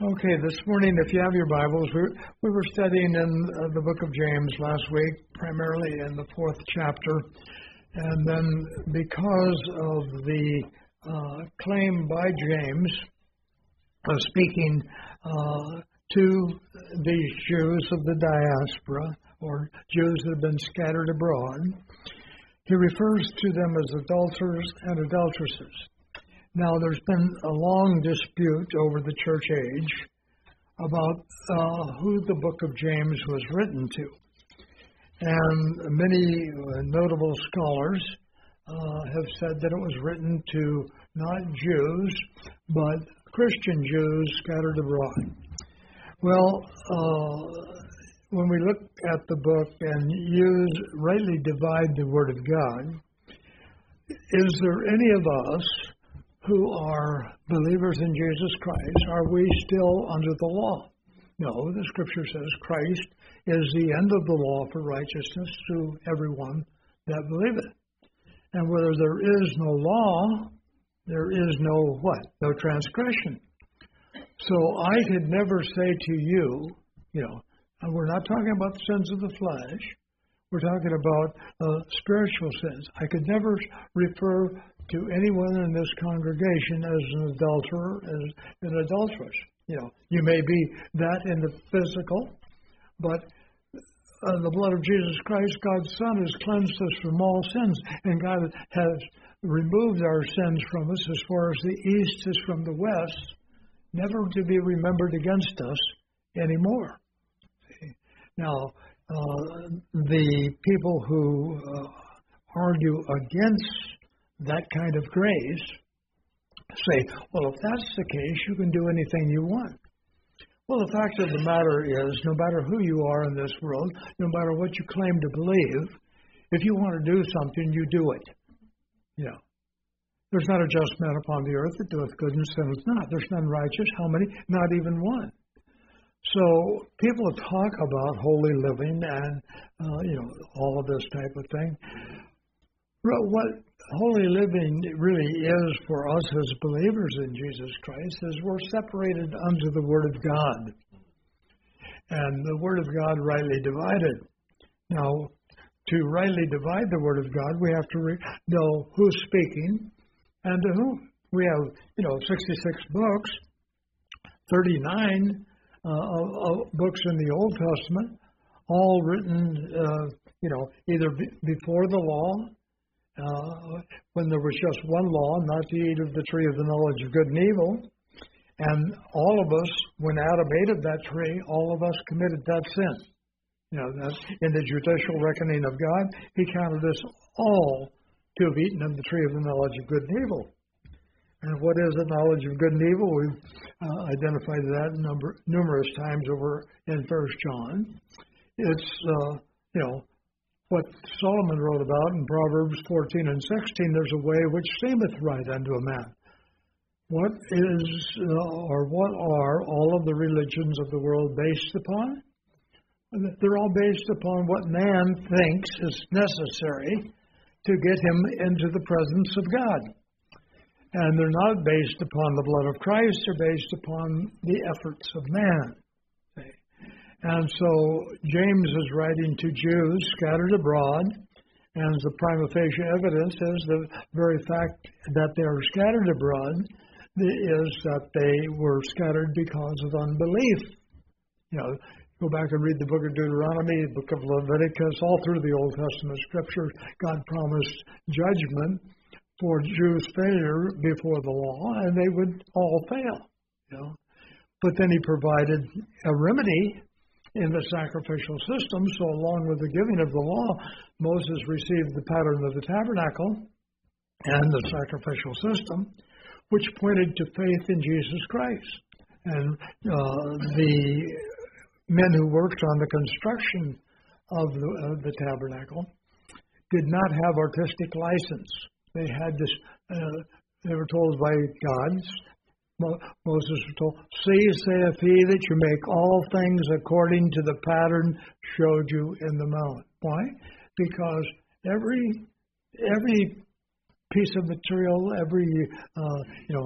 Okay, this morning, if you have your Bibles, we were studying in the book of James last week, primarily in the 4th chapter. And then because of the claim by James of speaking to these Jews of the diaspora, or Jews that have been scattered abroad, he refers to them as adulterers and adulteresses. Now, there's been a long dispute over the church age about who the book of James was written to. And many notable scholars have said that it was written to not Jews, but Christian Jews scattered abroad. Well, when we look at the book and rightly divide the Word of God, is there any of us who are believers in Jesus Christ, are we still under the law? No, the Scripture says Christ is the end of the law for righteousness to everyone that believeth. And where there is no law, there is no what? No transgression. So I could never say to you, and we're not talking about the sins of the flesh, we're talking about spiritual sins. I could never refer to anyone in this congregation as an adulterer, as an adulteress. You may be that in the physical, but the blood of Jesus Christ, God's Son, has cleansed us from all sins, and God has removed our sins from us as far as the east is from the west, never to be remembered against us anymore. Now, the people who argue against that kind of grace say, well, if that's the case, you can do anything you want. Well, the fact of the matter is, no matter who you are in this world, no matter what you claim to believe, if you want to do something, you do it. There's not a just man upon the earth that doeth good and sinneth not. There's none righteous. How many? Not even one. So people talk about holy living and, all of this type of thing. What holy living really is for us as believers in Jesus Christ is we're separated unto the Word of God. And the Word of God rightly divided. Now, to rightly divide the Word of God, we have to know who's speaking and to whom. We have, 66 books, 39 books in the Old Testament, all written, either before the law, when there was just one law, not to eat of the tree of the knowledge of good and evil. And all of us, when Adam ate of that tree, all of us committed that sin. That in the judicial reckoning of God, He counted us all to have eaten of the tree of the knowledge of good and evil. And what is the knowledge of good and evil? We've identified that numerous times over in 1 John. It's, what Solomon wrote about in Proverbs 14 and 16, there's a way which seemeth right unto a man. What are all of the religions of the world based upon? They're all based upon what man thinks is necessary to get him into the presence of God. And they're not based upon the blood of Christ, they're based upon the efforts of man. And so James is writing to Jews scattered abroad, and the prima facie evidence is the very fact that they are scattered abroad is that they were scattered because of unbelief. Go back and read the book of Deuteronomy, the book of Leviticus, all through the Old Testament Scripture, God promised judgment for Jews' failure before the law, and they would all fail. But then He provided a remedy in the sacrificial system. So along with the giving of the law, Moses received the pattern of the tabernacle and the sacrificial system, which pointed to faith in Jesus Christ. And the men who worked on the construction of the tabernacle did not have artistic license. They had this, they were told by God, Moses was told, see, saith he, that you make all things according to the pattern showed you in the mount. Why? Because every piece of material, every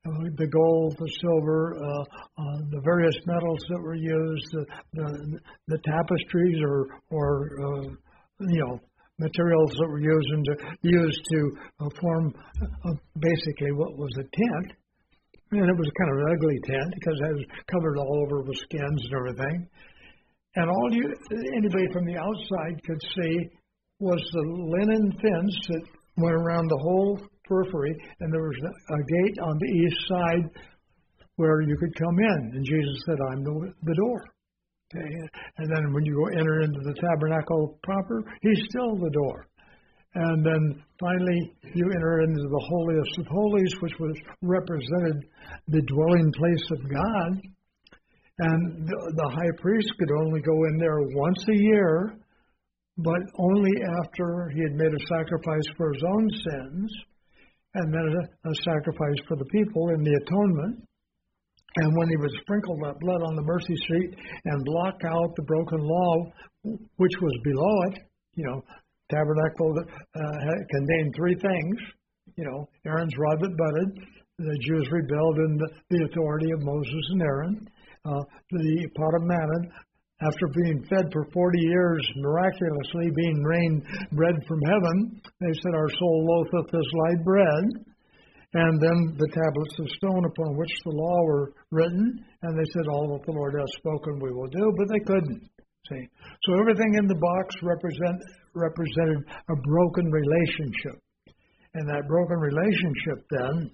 the gold, the silver, the various metals that were used, the tapestries or materials that were used to form basically what was a tent. And it was kind of an ugly tent because it was covered all over with skins and everything. And all anybody from the outside could see was the linen fence that went around the whole periphery, and there was a gate on the east side where you could come in. And Jesus said, "I'm the door." Okay? And then when you go enter into the tabernacle proper, He's still the door. And then finally, you enter into the holiest of holies, which represented the dwelling place of God. And the high priest could only go in there once a year, but only after he had made a sacrifice for his own sins, and then a sacrifice for the people in the atonement. And when he would sprinkle that blood on the mercy seat and block out the broken law, which was below it, tabernacle contained three things. Aaron's rod that budded. The Jews rebelled in the authority of Moses and Aaron. The pot of manna, after being fed for 40 years, miraculously being rained bread from heaven, they said, "Our soul loatheth this light bread." And then the tablets of stone upon which the law were written, and they said, "All that the Lord has spoken we will do," but they couldn't. See, so everything in the box represented a broken relationship, and that broken relationship then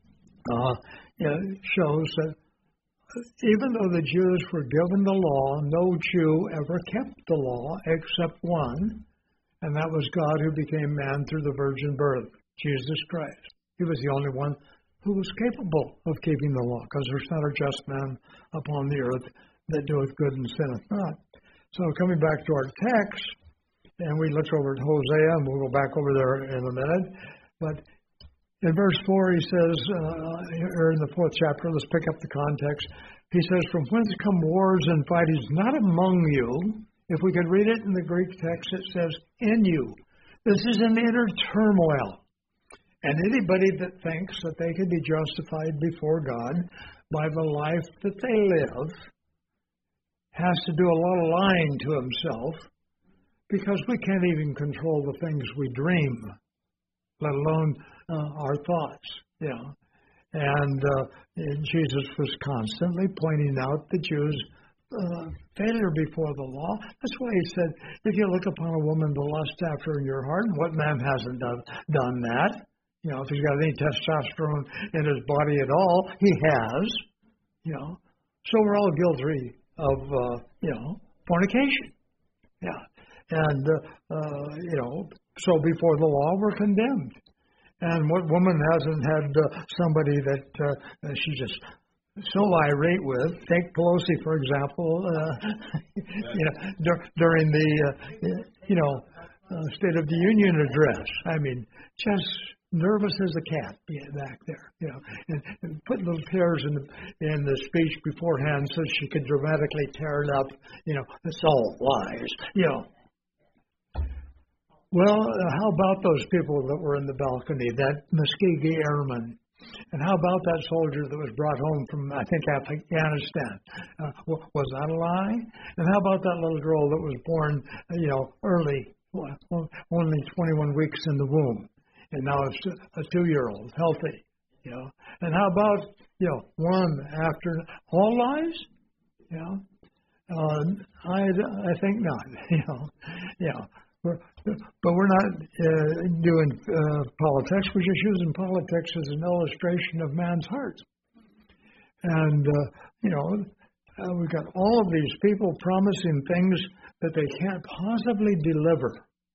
shows that even though the Jews were given the law, no Jew ever kept the law except one, and that was God who became man through the virgin birth, Jesus Christ. He was the only one who was capable of keeping the law, because there's not a just man upon the earth that doeth good and sinneth not. So coming back to our text, and we looked over at Hosea, and we'll go back over there in a minute, but in verse 4 he says, or in the 4th chapter, let's pick up the context, he says, "From whence come wars and fightings? Not among you." If we could read it in the Greek text, it says, "in you." This is an inner turmoil. And anybody that thinks that they can be justified before God by the life that they live has to do a lot of lying to himself, because we can't even control the things we dream, let alone our thoughts. And Jesus was constantly pointing out the Jews' failure before the law. That's why he said, "If you look upon a woman to lust after in your heart," what man hasn't done that? If he's got any testosterone in his body at all, he has. So we're all guilty of fornication. And so before the law, we're condemned. And what woman hasn't had somebody that she just so irate with? Take Pelosi, for example, during the State of the Union address. I mean, just nervous as a cat back there, and put little tears in the speech beforehand so she could dramatically tear it up. It's all lies. Well, how about those people that were in the balcony, that Muskegee Airman? And how about that soldier that was brought home from, I think, Afghanistan? Was that a lie? And how about that little girl that was born, early, only 21 weeks in the womb, and now it's a 2-year-old, healthy? And how about, one after all lies? I think not. But we're not doing politics. We're just using politics as an illustration of man's heart. And, we've got all of these people promising things that they can't possibly deliver.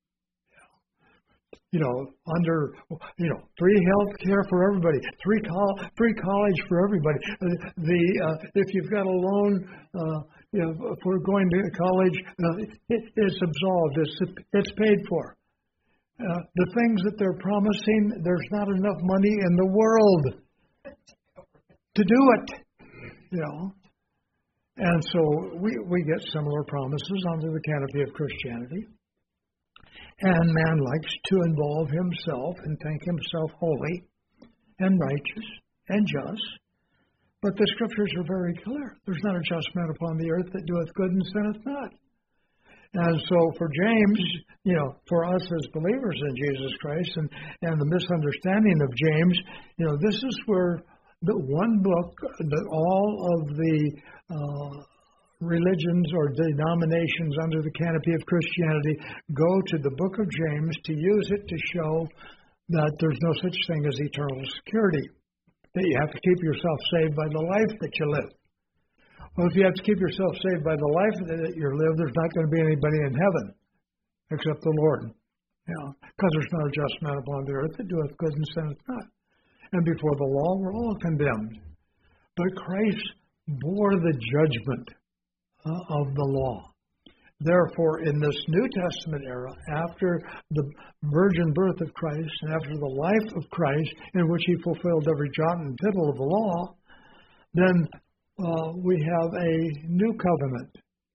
Under, free health care for everybody, free college for everybody. If you've got a loan, for going to college, it's absolved. It's paid for. The things that they're promising, there's not enough money in the world to do it. And so we get similar promises under the canopy of Christianity. And man likes to involve himself and think himself holy and righteous and just. But the Scriptures are very clear. There's not a just man upon the earth that doeth good and sinneth not. And so for James, for us as believers in Jesus Christ and the misunderstanding of James, this is where the one book that all of the religions or denominations under the canopy of Christianity go to the book of James to use it to show that there's no such thing as eternal security, that you have to keep yourself saved by the life that you live. Well, if you have to keep yourself saved by the life that you live, there's not going to be anybody in heaven except the Lord. Because there's not a just man upon the earth that doeth good and sinneth not. And before the law, we're all condemned. But Christ bore the judgment of the law. Therefore, in this New Testament era, after the virgin birth of Christ and after the life of Christ, in which he fulfilled every jot and tittle of the law, then we have a new covenant.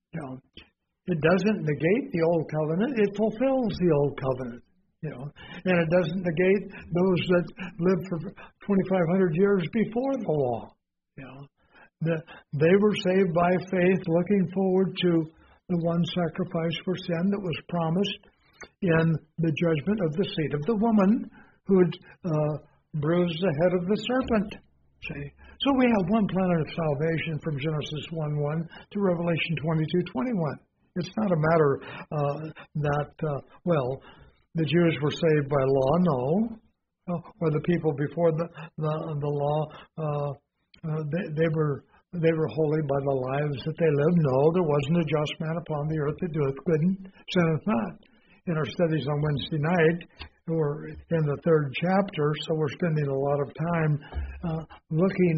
It doesn't negate the old covenant; it fulfills the old covenant. And it doesn't negate those that lived for 2,500 years before the law. They were saved by faith, looking forward to the one sacrifice for sin that was promised in the judgment of the seed of the woman who had bruised the head of the serpent. See? So we have one plan of salvation from Genesis 1:1 to Revelation 22:21. It's not a matter that the Jews were saved by law, no. Or the people before the law, they were holy by the lives that they lived. No, there wasn't a just man upon the earth that doeth good and sinneth not. In our studies on Wednesday night, we're in the 3rd chapter, so we're spending a lot of time looking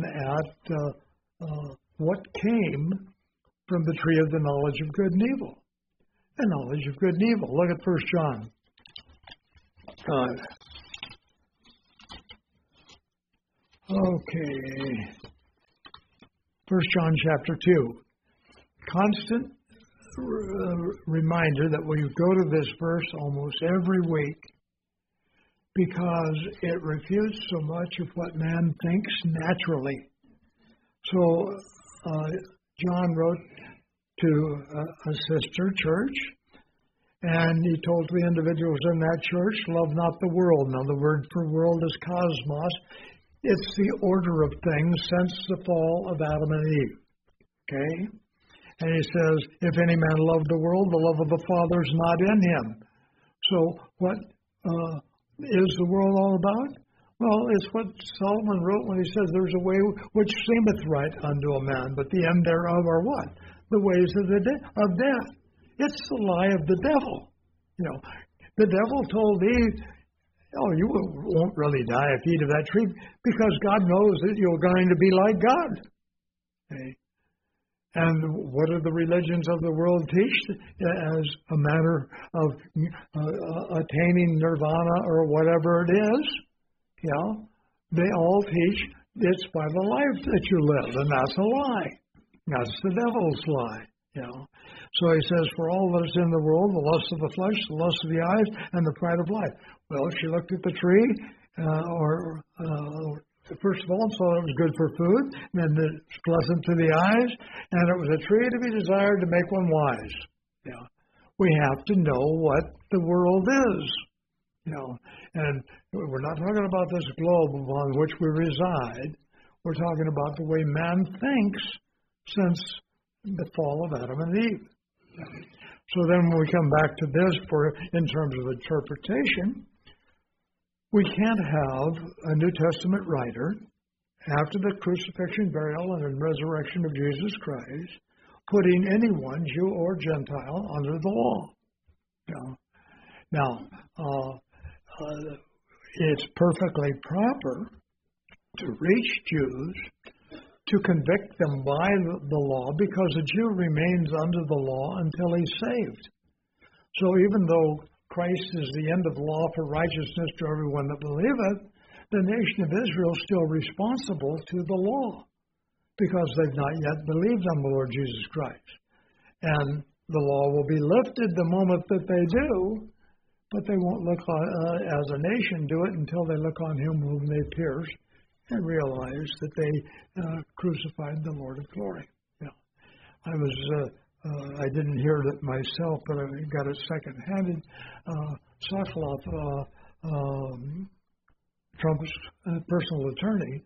at what came from the tree of the knowledge of good and evil. The knowledge of good and evil. Look at 1 John 5. Okay. 1 John chapter 2. Constant reminder that we go to this verse almost every week because it refutes so much of what man thinks naturally. So John wrote to a sister church, and he told the individuals in that church, love not the world. Now the word for world is cosmos. It's the order of things since the fall of Adam and Eve. Okay? And he says, if any man love the world, the love of the Father is not in him. So what is the world all about? Well, it's what Solomon wrote when he says, there's a way which seemeth right unto a man, but the end thereof are what? The ways of death. It's the lie of the devil. The devil told Eve, you won't really die if you eat of that tree, because God knows that you're going to be like God. Okay? And what do the religions of the world teach as a matter of attaining nirvana or whatever it is? They all teach it's by the life that you live, and that's a lie. That's the devil's lie. So he says, for all that is in the world, the lust of the flesh, the lust of the eyes, and the pride of life. Well, she looked at the tree, first of all, saw it was good for food, and then it's pleasant to the eyes, and it was a tree to be desired to make one wise. We have to know what the world is. And we're not talking about this globe upon which we reside. We're talking about the way man thinks since the fall of Adam and Eve. So then when we come back to this in terms of interpretation, we can't have a New Testament writer after the crucifixion, burial, and resurrection of Jesus Christ putting anyone, Jew or Gentile, under the law. Now, it's perfectly proper to reach Jews, to convict them by the law, because a Jew remains under the law until he's saved. So even though Christ is the end of the law for righteousness to everyone that believeth, the nation of Israel is still responsible to the law, because they've not yet believed on the Lord Jesus Christ. And the law will be lifted the moment that they do, but they won't look as a nation do it until they look on him whom they pierced and realized that they crucified the Lord of glory. Yeah. I didn't hear it myself, but I got it second-handed. Sokoloff, Trump's personal attorney,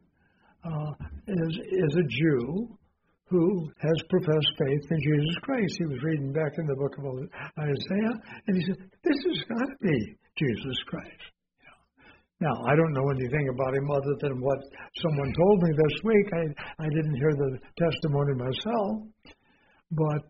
is a Jew who has professed faith in Jesus Christ. He was reading back in the book of Isaiah, and he said, this has got to be Jesus Christ. Now, I don't know anything about him other than what someone told me this week. I didn't hear the testimony myself. But,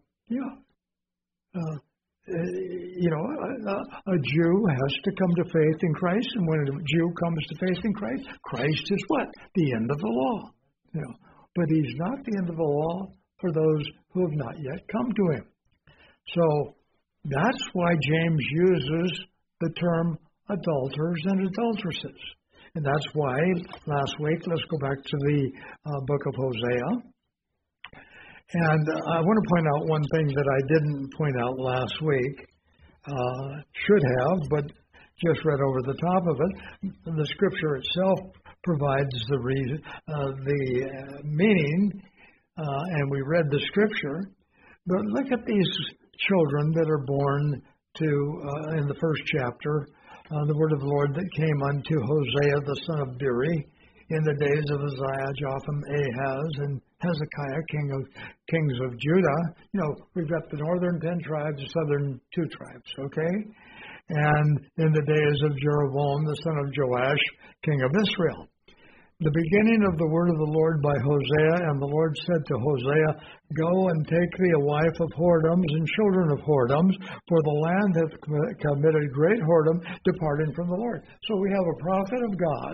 a Jew has to come to faith in Christ. And when a Jew comes to faith in Christ, Christ is what? The end of the law. But he's not the end of the law for those who have not yet come to him. So that's why James uses the term adulterers and adulteresses. And that's why last week, let's go back to the book of Hosea. And I want to point out one thing that I didn't point out last week, should have, but just read over the top of it. The scripture itself provides the reason, the meaning, and we read the scripture. But look at these children that are born to, in the first chapter, the word of the Lord that came unto Hosea the son of Beeri in the days of Uzziah, Jotham, Ahaz, and Hezekiah, kings of Judah. We've got the northern 10 tribes, the southern 2 tribes, okay? And in the days of Jeroboam, the son of Joash, king of Israel. The beginning of the word of the Lord by Hosea, and the Lord said to Hosea, go and take thee a wife of whoredoms and children of whoredoms, for the land hath committed great whoredom, departing from the Lord. So we have a prophet of God,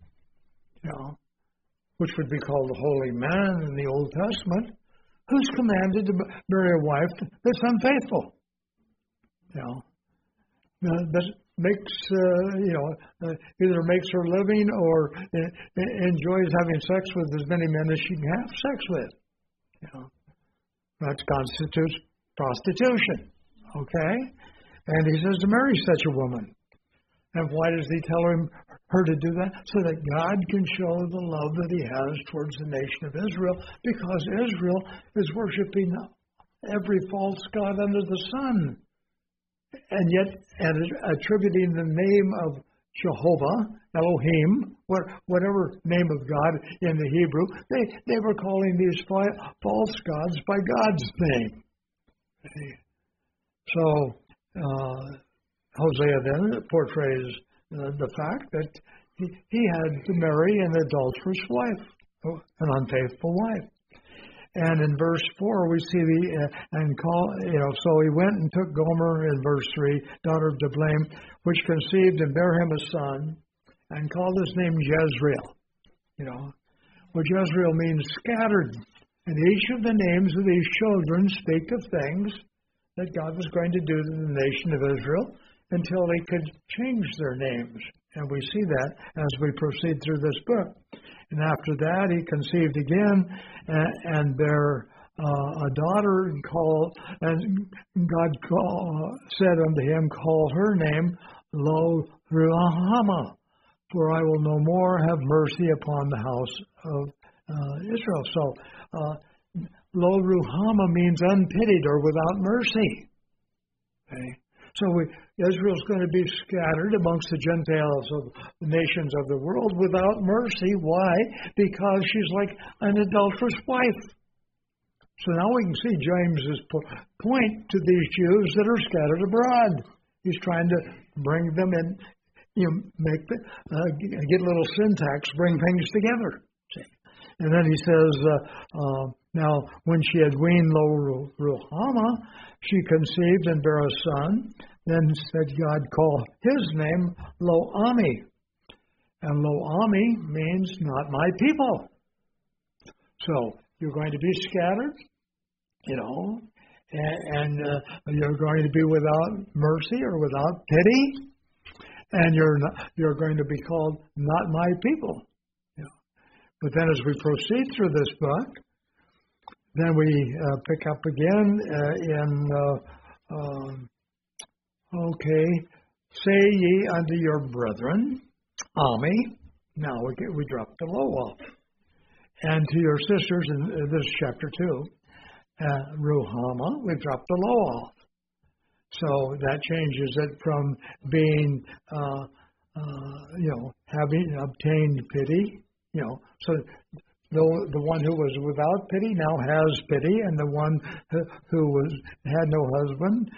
which would be called the holy man in the Old Testament, who's commanded to marry a wife that's unfaithful. That makes, either makes her living or enjoys having sex with as many men as she can have sex with. That constitutes prostitution. Okay? And he says to marry such a woman. And why does he tell her to do that? So that God can show the love that he has towards the nation of Israel, because Israel is worshiping every false god under the sun. And yet, attributing the name of Jehovah, Elohim, whatever name of God in the Hebrew, they were calling these false gods by God's name. So, Hosea then portrays the fact that he had to marry an adulterous wife, an unfaithful wife. And in verse 4, we see so he went and took Gomer in verse 3, daughter of Diblaim, which conceived and bare him a son, and called his name Jezreel. Well, Jezreel means scattered. And each of the names of these children speak of things that God was going to do to the nation of Israel until they could change their names. And we see that as we proceed through this book. And after that, he conceived again and bare a daughter, and God said unto him, call her name Lo Ruhamah, for I will no more have mercy upon the house of Israel. So, Lo Ruhamah means unpitied or without mercy. Okay? So Israel's going to be scattered amongst the Gentiles of the nations of the world without mercy. Why? Because she's like an adulterous wife. So now we can see James's point to these Jews that are scattered abroad. He's trying to bring them in, get a little syntax, bring things together. See? And then he says, now when she had weaned Lo Ruhamah, she conceived and bare a son. Then said God, call his name Lo-Ami. And Lo-Ami means not my people. So you're going to be scattered, and you're going to be without mercy or without pity, and you're going to be called not my people. But then as we proceed through this book, then we pick up again say ye unto your brethren, Ami, Now we drop the low off. And to your sisters, in this is chapter 2, Ruhama, we've dropped the low off. So that changes it from being, having obtained pity, so the one who was without pity now has pity, and the one who had no husband,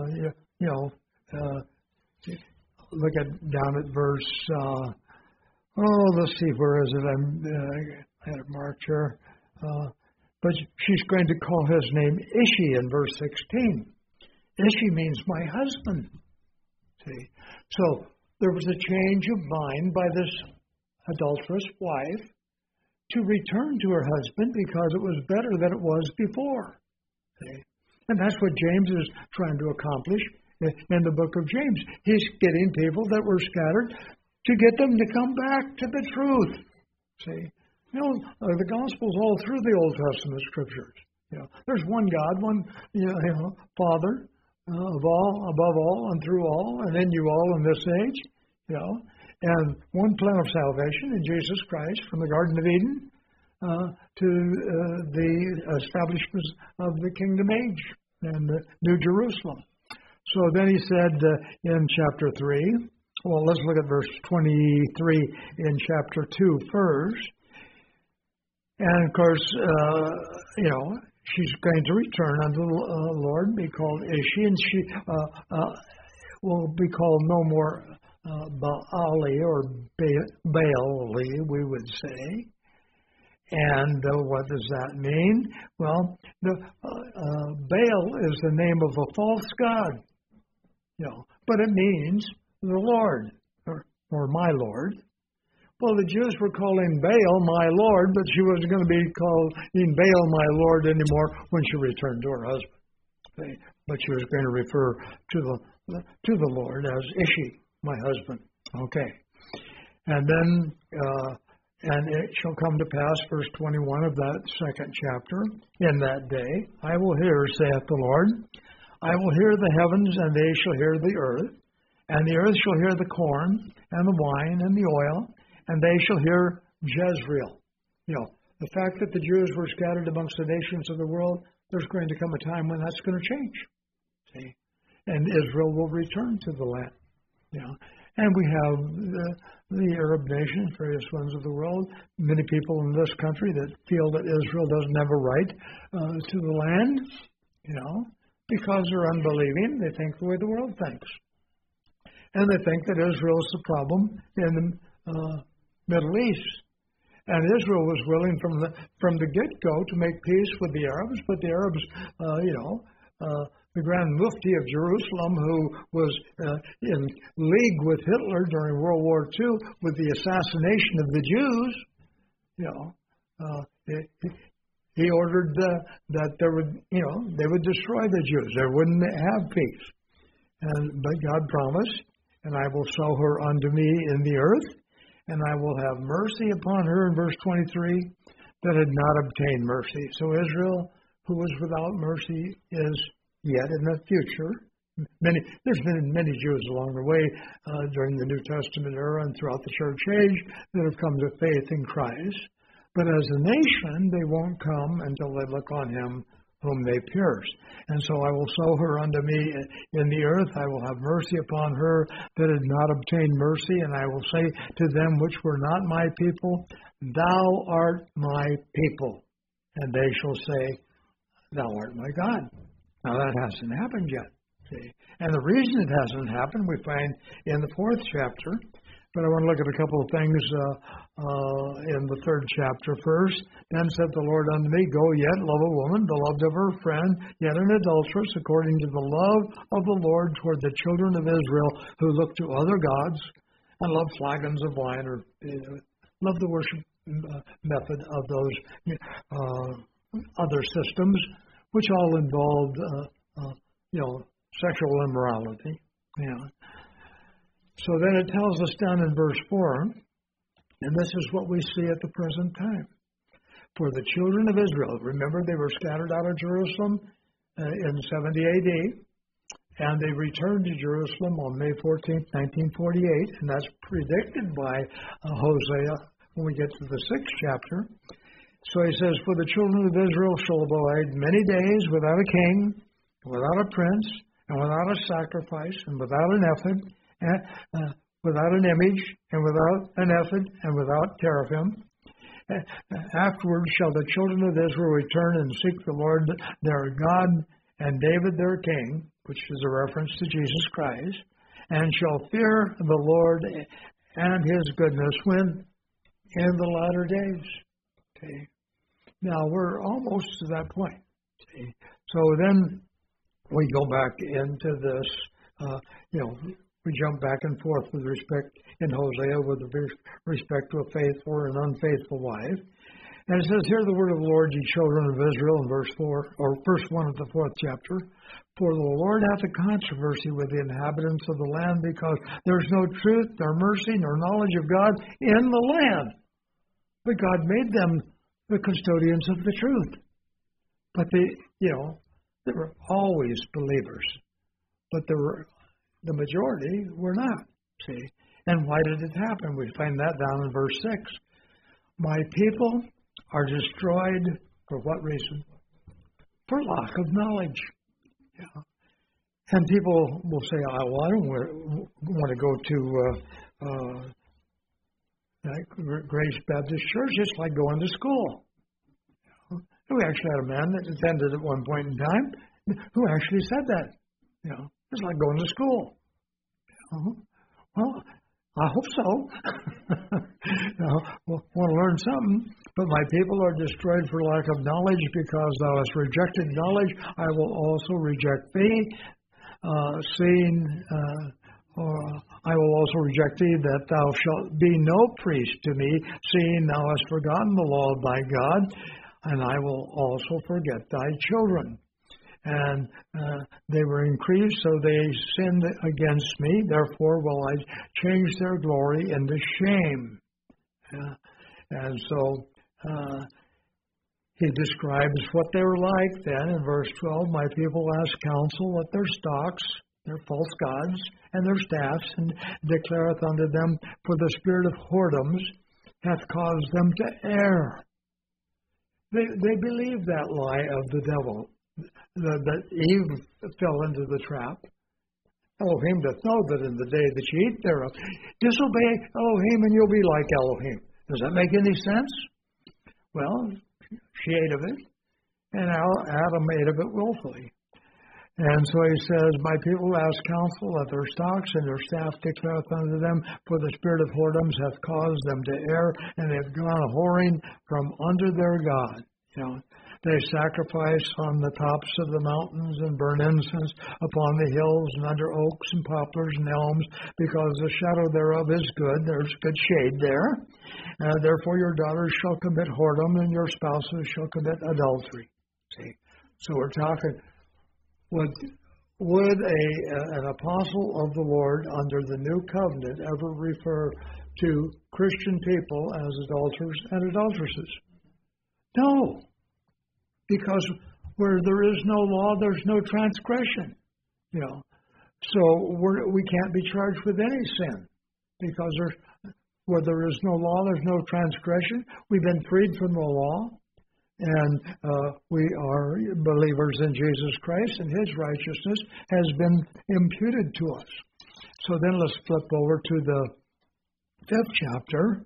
look down at verse, let's see, where is it? I had it marked here. But she's going to call his name Ishi in verse 16. Ishi means my husband. See? So there was a change of mind by this adulterous wife to return to her husband because it was better than it was before. See? And that's what James is trying to accomplish in the book of James. He's getting people that were scattered to get them to come back to the truth. See? The Gospels all through the Old Testament scriptures. There's one God, one Father of all, above all, and through all, and in you all in this age. And one plan of salvation in Jesus Christ from the Garden of Eden to the establishment of the kingdom age and the New Jerusalem. So then he said in chapter 3, well, let's look at verse 23 in chapter 2 first. And of course, she's going to return unto the Lord, be called Ishi, and she will be called no more Baali or Baali, we would say. And what does that mean? Well, Baal is the name of a false god, but it means the Lord or my Lord. Well, the Jews were calling Baal my Lord, but she wasn't going to be calling Baal my Lord anymore when she returned to her husband. But she was going to refer to the Lord as Ishi, my husband. Okay. And then, and it shall come to pass, verse 21 of that second chapter, in that day, I will hear, saith the Lord, I will hear the heavens, and they shall hear the earth, and the earth shall hear the corn, and the wine, and the oil, and they shall hear Jezreel. The fact that the Jews were scattered amongst the nations of the world, there's going to come a time when that's going to change. See? And Israel will return to the land. And we have the Arab nations, various ones of the world, many people in this country that feel that Israel doesn't have a right to the land, because they're unbelieving. They think the way the world thinks. And they think that Israel is the problem in the Middle East. And Israel was willing from the get-go to make peace with the Arabs, but the Arabs, the Grand Mufti of Jerusalem, who was in league with Hitler during World War II with the assassination of the Jews, he ordered that there would, they would destroy the Jews. They wouldn't have peace. But God promised, and I will sow her unto me in the earth, and I will have mercy upon her, in verse 23, that had not obtained mercy. So Israel, who was without mercy, is yet in the future. There's been many Jews along the way during the New Testament era and throughout the church age that have come to faith in Christ. But as a nation, they won't come until they look on him whom they pierced. And so I will sow her unto me in the earth. I will have mercy upon her that had not obtained mercy. And I will say to them which were not my people, thou art my people. And they shall say, thou art my God. Now that hasn't happened yet. See? And the reason it hasn't happened we find in the 4th chapter. But I want to look at a couple of things in the 3rd chapter first. Then said the Lord unto me, go yet, love a woman, beloved of her friend, yet an adulteress, according to the love of the Lord toward the children of Israel, who look to other gods, and love flagons of wine, or love the worship method of those other systems, which all involved, sexual immorality. So then it tells us down in verse 4, and this is what we see at the present time. For the children of Israel, remember they were scattered out of Jerusalem in 70 AD, And they returned to Jerusalem on May 14th, 1948, and that's predicted by Hosea when we get to the 6th chapter. So he says, "For the children of Israel shall abide many days without a king, without a prince, and without a sacrifice, and without an ephod, and without an image, and without an ephod, and without teraphim. Afterwards shall the children of Israel return and seek the Lord their God and David their king," which is a reference to Jesus Christ, "and shall fear the Lord and his goodness when in the latter days." Okay. Now we're almost to that point. See? So then we go back into this, we jump back and forth with respect in Hosea with respect to a faithful or an unfaithful wife. And it says, "Hear the word of the Lord, ye children of Israel," in verse 4, or verse 1 of the 4th chapter. "For the Lord hath a controversy with the inhabitants of the land, because there is no truth, nor mercy, nor knowledge of God in the land." But God made them the custodians of the truth. But they were always believers. But the majority were not. See? And why did it happen? We find that down in verse 6. "My people are destroyed," for what reason? For lack of knowledge. Yeah. And people will say, I don't want to go to Grace Baptist Church. It's like going to school. We actually had a man that attended at one point in time who actually said that. It's like going to school. Well, I hope so. We'll want to learn something. "But my people are destroyed for lack of knowledge, because thou hast rejected knowledge. I will also reject thee, I will also reject thee, that thou shalt be no priest to me, seeing thou hast forgotten the law of thy God, and I will also forget thy children. And they were increased, so they sinned against me. Therefore will I change their glory into shame." And so he describes what they were like then in verse 12. "My people ask counsel at their stocks, their false gods, and their staffs, and declareth unto them, for the spirit of whoredoms hath caused them to err." They believe that lie of the devil, that Eve fell into the trap. "Elohim doth know that in the day that ye eat thereof, disobey Elohim, and you'll be like Elohim." Does that make any sense? Well, she ate of it, and Adam ate of it willfully. And so he says, "My people ask counsel at their stocks, and their staff declareth unto them, for the spirit of whoredoms hath caused them to err, and they have gone a whoring from under their God." They sacrifice on the tops of the mountains and burn incense upon the hills and under oaks and poplars and elms, because the shadow thereof is good. There's good shade there. "Therefore your daughters shall commit whoredom, and your spouses shall commit adultery." See? So we're talking, would an apostle of the Lord under the new covenant ever refer to Christian people as adulterers and adulteresses? No. Because where there is no law, there's no transgression. So we can't be charged with any sin, because where there is no law, there's no transgression. We've been freed from the law, and we are believers in Jesus Christ, and his righteousness has been imputed to us. So then let's flip over to the 5th chapter.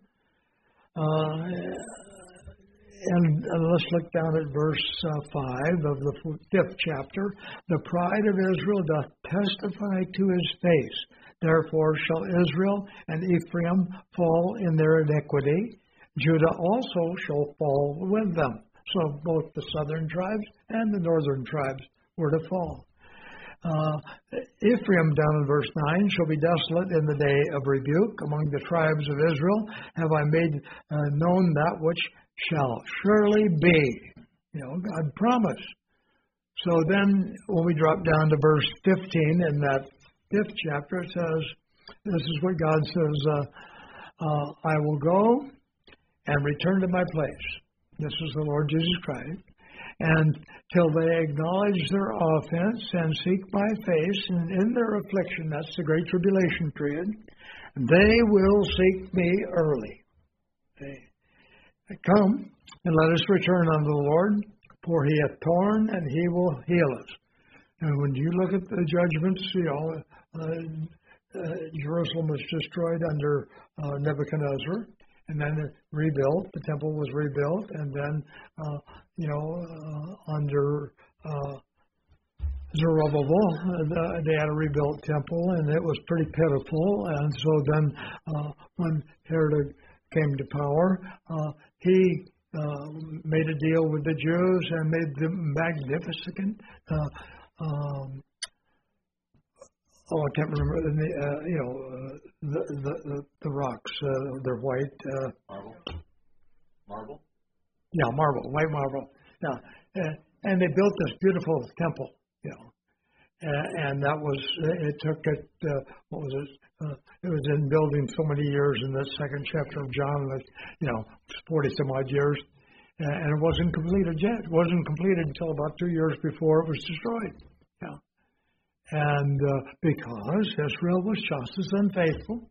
And let's look down at verse 5 of the 5th chapter. "The pride of Israel doth testify to his face. Therefore shall Israel and Ephraim fall in their iniquity. Judah also shall fall with them." So both the southern tribes and the northern tribes were to fall. "Ephraim," down in verse 9, "shall be desolate in the day of rebuke. Among the tribes of Israel have I made known that which shall surely be." God promised. So then when we drop down to verse 15 in that 5th chapter, it says, this is what God says, "I will go and return to my place." This is the Lord Jesus Christ. and till they acknowledge their offense and seek my face, and in their affliction, that's the Great Tribulation period, they will seek me early. Come, and let us return unto the Lord, for he hath torn, and he will heal us. And when you look at the judgments, Jerusalem was destroyed under Nebuchadnezzar, and then rebuilt. The temple was rebuilt, and then, under Zerubbabel, they had a rebuilt temple, and it was pretty pitiful. And so then, when Herod came to power, he made a deal with the Jews and made them magnificent. I can't remember the rocks. They're white. Marble. Yeah, marble, white marble. Yeah, and they built this beautiful temple. And that was it. Took it. What was it? It was in building so many years in the second chapter of John. That 40 some odd years, and it wasn't completed yet. It wasn't completed until about 2 years before it was destroyed. Yeah. And because Israel was just as unfaithful,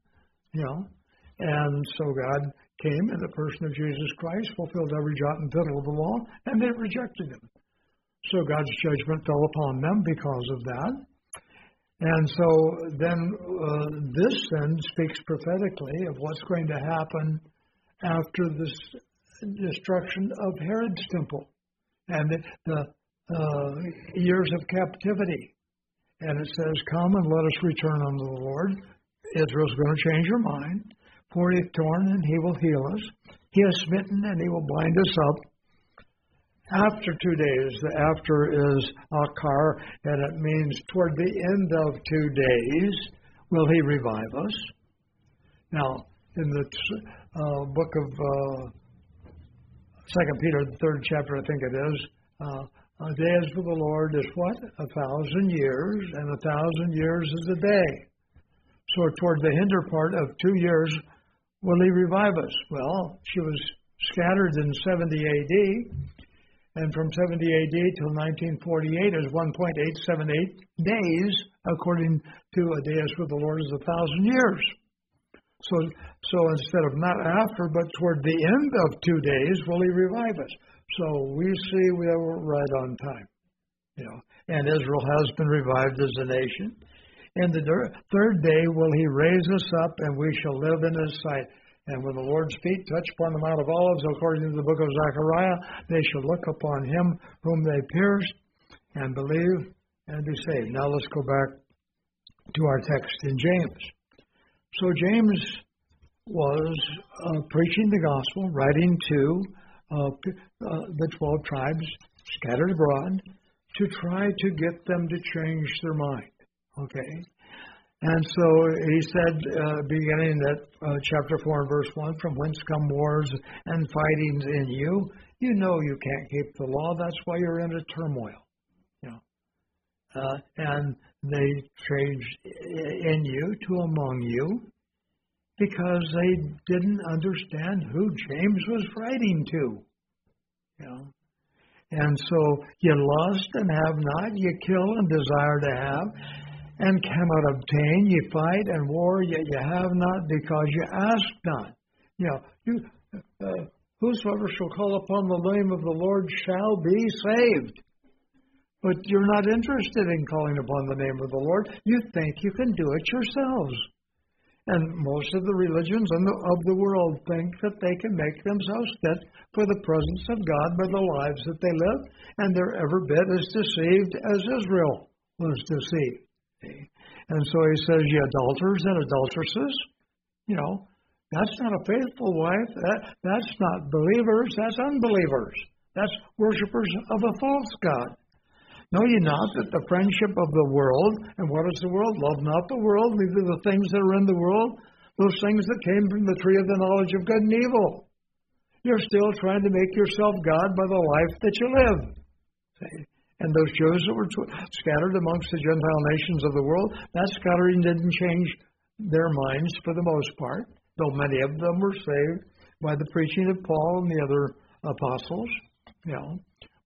and so God came in the person of Jesus Christ, fulfilled every jot and tittle of the law, and they rejected him. So God's judgment fell upon them because of that. And so then this then speaks prophetically of what's going to happen after this destruction of Herod's temple and the years of captivity. And it says, come and let us return unto the Lord. Israel's going to change her mind. For he hath torn, and he will heal us. He has smitten, and he will bind us up. After 2 days, the after is akar, and it means toward the end of 2 days will he revive us. Now, in the book of 2 Peter, the 3rd chapter, I think it is, a day is for the Lord is what? 1,000 years, and 1,000 years is a day. So toward the hinder part of 2 years, will he revive us? Well, she was scattered in 70 A.D., and from 70 A.D. till 1948 is 1.878 days, according to a day is for the Lord is 1,000 years. So instead of not after, but toward the end of 2 days, will he revive us? So we see we are right on time, and Israel has been revived as a nation. In the third day will he raise us up, and we shall live in his sight. And when the Lord's feet touch upon the Mount of Olives, according to the book of Zechariah, they shall look upon him whom they pierced and believe and be saved. Now let's go back to our text in James. So James was preaching the gospel, writing to the 12 tribes scattered abroad to try to get them to change their mind. Okay? And so he said, beginning at chapter 4 and verse 1, from whence come wars and fightings in you? You know you can't keep the law. That's why you're in a turmoil. And they changed in you to among you because they didn't understand who James was writing to. And so you lust and have not, you kill and desire to have, and cannot obtain. You fight and war, yet you have not because you ask not. Whosoever shall call upon the name of the Lord shall be saved. But you're not interested in calling upon the name of the Lord. You think you can do it yourselves. And most of the religions of the world think that they can make themselves fit for the presence of God by the lives that they live, and they're every bit as deceived as Israel was deceived. And so he says, you adulterers and adulteresses, that's not a faithful wife. That's not believers. That's unbelievers. That's worshipers of a false God. Know ye not that the friendship of the world, and what is the world? Love not the world, neither the things that are in the world, those things that came from the tree of the knowledge of good and evil. You're still trying to make yourself God by the life that you live. See? And those Jews that were scattered amongst the Gentile nations of the world, that scattering didn't change their minds for the most part, though many of them were saved by the preaching of Paul and the other apostles.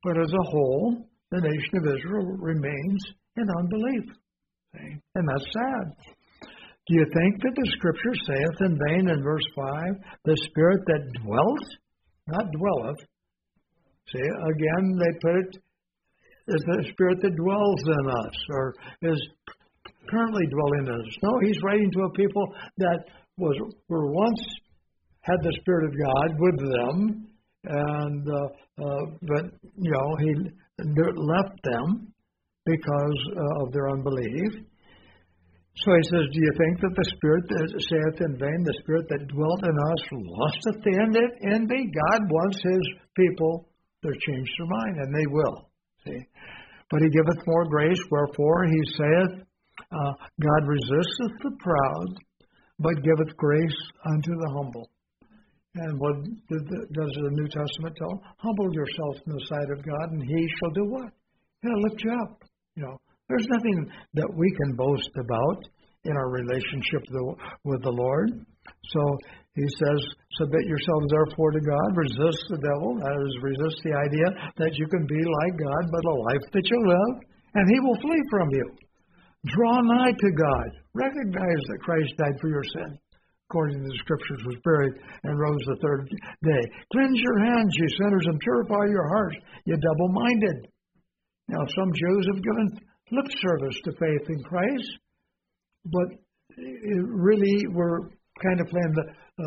But as a whole, the nation of Israel remains in unbelief. See? And that's sad. Do you think that the Scripture saith in vain in verse 5, the Spirit that dwelt, not dwelleth. See, again, they put it as the Spirit that dwells in us, or is currently dwelling in us. No, he's writing to a people that were once had the Spirit of God with them, and but he left them because of their unbelief. So he says, do you think that the Spirit that saith in vain, the Spirit that dwelt in us, lusteth to envy? God wants his people to change their mind, and they will. See? But he giveth more grace, wherefore he saith, God resisteth the proud, but giveth grace unto the humble. And what does the New Testament tell? Humble yourself in the sight of God, and he shall do what? He'll lift you up. There's nothing that we can boast about in our relationship with the Lord. So he says, submit yourselves therefore to God, resist the devil. That is, resist the idea that you can be like God by the life that you live, and he will flee from you. Draw nigh to God. Recognize that Christ died for your sin, according to the Scriptures, was buried and rose the third day. Cleanse your hands, you sinners, and purify your hearts, you double-minded. Now, some Jews have given lip service to faith in Christ, but really we're kind of playing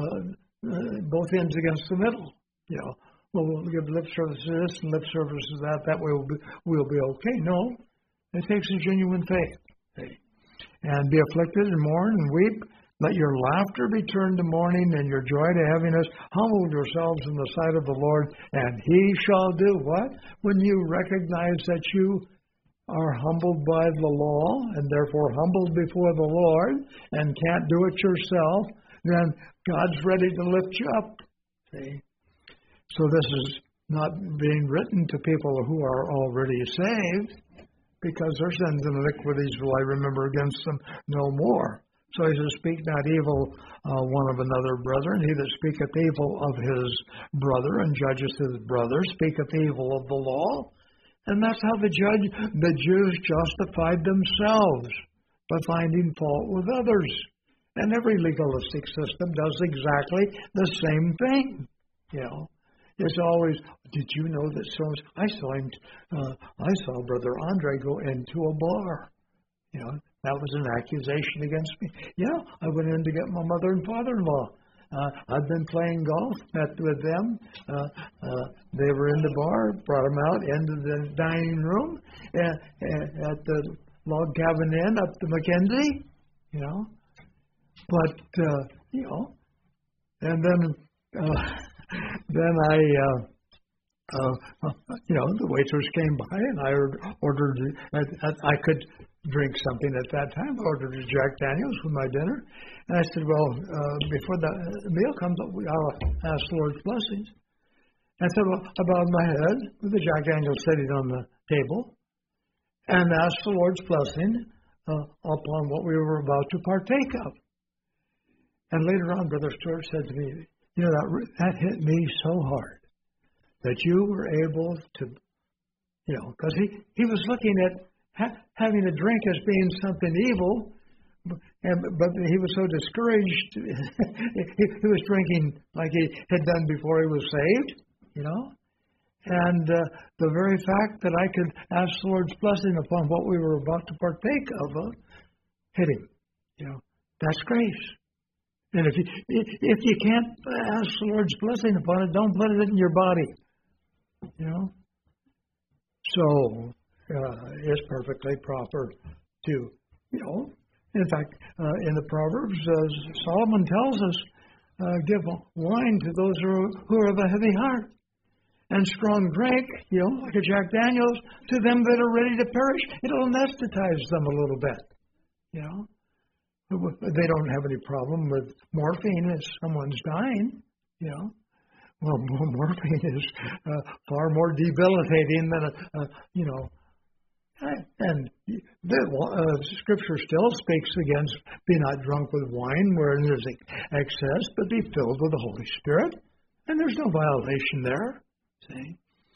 both ends against the middle. Well, we'll give lip service to this and lip service to that. That way we'll be okay. No, it takes a genuine faith. And be afflicted and mourn and weep. Let your laughter be turned to mourning and your joy to heaviness. Humble yourselves in the sight of the Lord, and he shall do what? When you recognize that you are humbled by the law and therefore humbled before the Lord and can't do it yourself, then God's ready to lift you up. See? So this is not being written to people who are already saved, because their sins and iniquities will I remember against them no more. So he says, speak not evil one of another, brethren. He that speaketh evil of his brother and judgeth his brother speaketh evil of the law. And that's how the Jews justified themselves, by finding fault with others. And every legalistic system does exactly the same thing. It's always, did you know that I saw Brother Andre go into a bar. That was an accusation against me. Yeah, I went in to get my mother and father-in-law. I've been playing golf, met with them. They were in the bar, brought them out into the dining room at the Log Cabin Inn up to Mackenzie, But, and then the waitress came by and I ordered, I could drink something at that time. I ordered a Jack Daniels with my dinner. And I said, well, before the meal comes up, I'll ask the Lord's blessings. I said, well, I bowed my head with the Jack Daniels sitting on the table and asked the Lord's blessing upon what we were about to partake of. And later on, Brother Stewart said to me, that hit me so hard that you were able to, because he was looking at having a drink as being something evil, but he was so discouraged. he was drinking like he had done before he was saved, And the very fact that I could ask the Lord's blessing upon what we were about to partake of hit him. That's grace. And if you can't ask the Lord's blessing upon it, don't put it in your body. So it's perfectly proper to, in fact, in the Proverbs, Solomon tells us, give wine to those who are of a heavy heart, and strong drink, like a Jack Daniels, to them that are ready to perish. It'll anesthetize them a little bit, They don't have any problem with morphine if someone's dying, Well, morphine is far more debilitating than and the Scripture still speaks against be not drunk with wine wherein there's excess, but be filled with the Holy Spirit. And there's no violation there. See?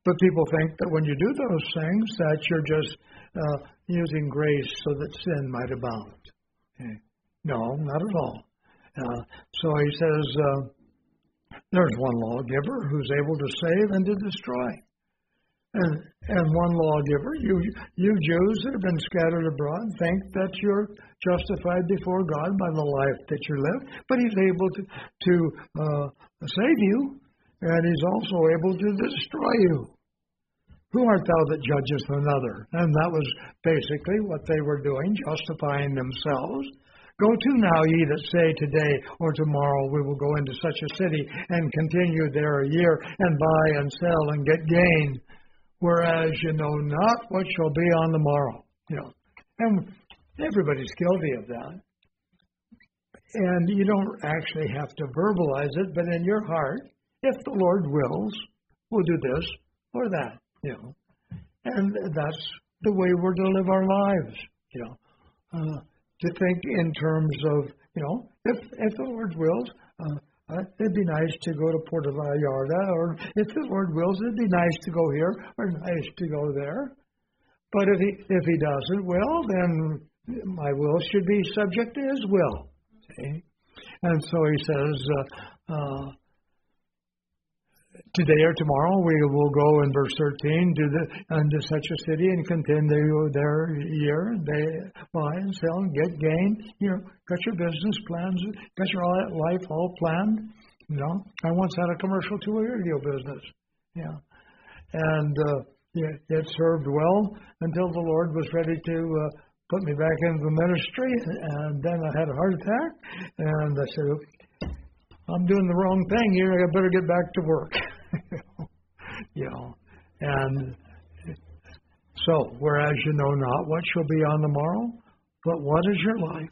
But people think that when you do those things, that you're just using grace so that sin might abound. Okay. No, not at all. So he says, there's one lawgiver who's able to save and to destroy. And one lawgiver, you Jews that have been scattered abroad, think that you're justified before God by the life that you live, but he's able to save you, and he's also able to destroy you. Who art thou that judgest another? And that was basically what they were doing, justifying themselves. Go to now, ye that say today or tomorrow we will go into such a city and continue there a year and buy and sell and get gain, whereas you know not what shall be on the morrow. And everybody's guilty of that. And you don't actually have to verbalize it, but in your heart, if the Lord wills, we'll do this or that. And that's the way we're to live our lives. To think in terms of, if the Lord wills, it'd be nice to go to Puerto Vallarta, or if the Lord wills, it'd be nice to go here or nice to go there. But if he doesn't will, then my will should be subject to his will. Okay? And so he says, today or tomorrow we will go in verse 13 unto such a city and continue there a year. They buy and sell and get gain. Got your business plans, got your life all planned. I once had a commercial radio business. And it served well until the Lord was ready to put me back into the ministry. And then I had a heart attack, and I said, I'm doing the wrong thing here. I better get back to work. And so, whereas you know not what shall be on the morrow, but what is your life?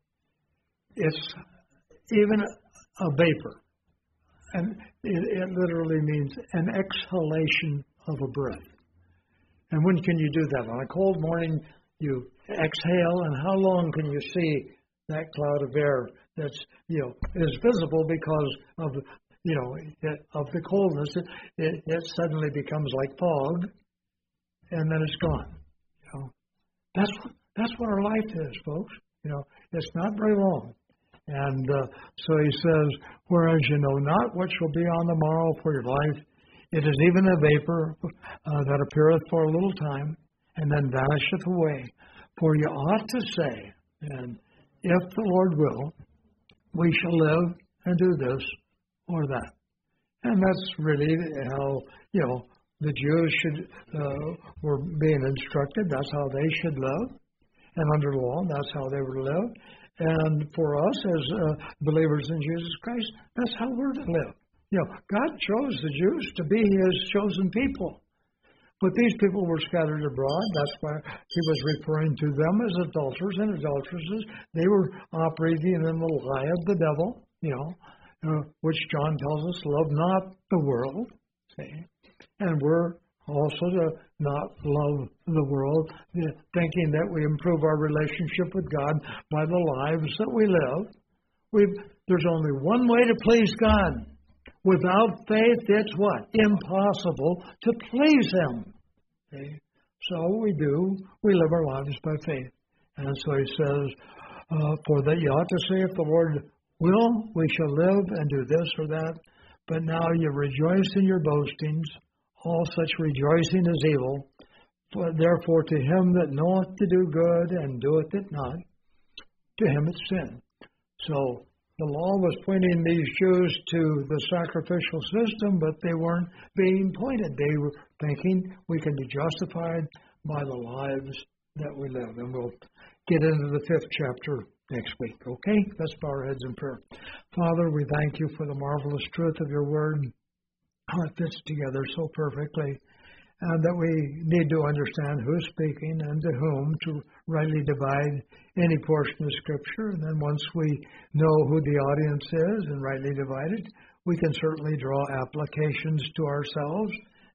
It's even a vapor. And it literally means an exhalation of a breath. And when can you do that? On a cold morning, you exhale, and how long can you see that cloud of air that's, is visible because of, of the coldness? It suddenly becomes like fog, and then it's gone. That's what our life is, folks. It's not very long. And so he says, whereas you know not what shall be on the morrow for your life, it is even a vapor that appeareth for a little time, and then vanisheth away. For you ought to say, and if the Lord will, we shall live and do this or that. And that's really how, the Jews were being instructed. That's how they should live. And under law, that's how they were to live. And for us as believers in Jesus Christ, that's how we're to live. God chose the Jews to be his chosen people. But these people were scattered abroad. That's why he was referring to them as adulterers and adulteresses. They were operating in the lie of the devil, which John tells us, love not the world. See? And we're also to not love the world, thinking that we improve our relationship with God by the lives that we live. There's only one way to please God. Without faith, it's what? Impossible to please him. Okay? So we live our lives by faith. And so he says, for that you ought to say, if the Lord will, we shall live and do this or that. But now you rejoice in your boastings. All such rejoicing is evil. Therefore to him that knoweth to do good and doeth it not, to him it's sin. So the law was pointing these Jews to the sacrificial system, but they weren't being pointed. They were thinking we can be justified by the lives that we live. And we'll get into the 5th chapter next week. Okay? Let's bow our heads in prayer. Father, we thank you for the marvelous truth of your word. How it fits together so perfectly. And that we need to understand who's speaking and to whom to rightly divide any portion of Scripture. And then once we know who the audience is and rightly divide it, we can certainly draw applications to ourselves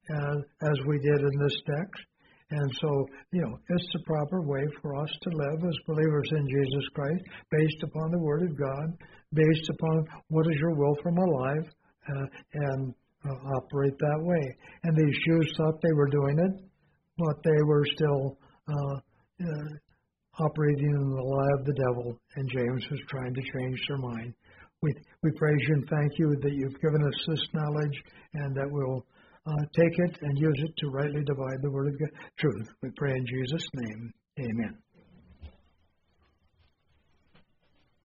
as we did in this text. And so, it's the proper way for us to live as believers in Jesus Christ, based upon the Word of God, based upon what is your will for my life, and operate that way. And these Jews thought they were doing it, but they were still operating in the lie of the devil, and James was trying to change their mind. We praise you and thank you that you've given us this knowledge, and that we'll take it and use it to rightly divide the word of truth. We pray in Jesus' name. Amen.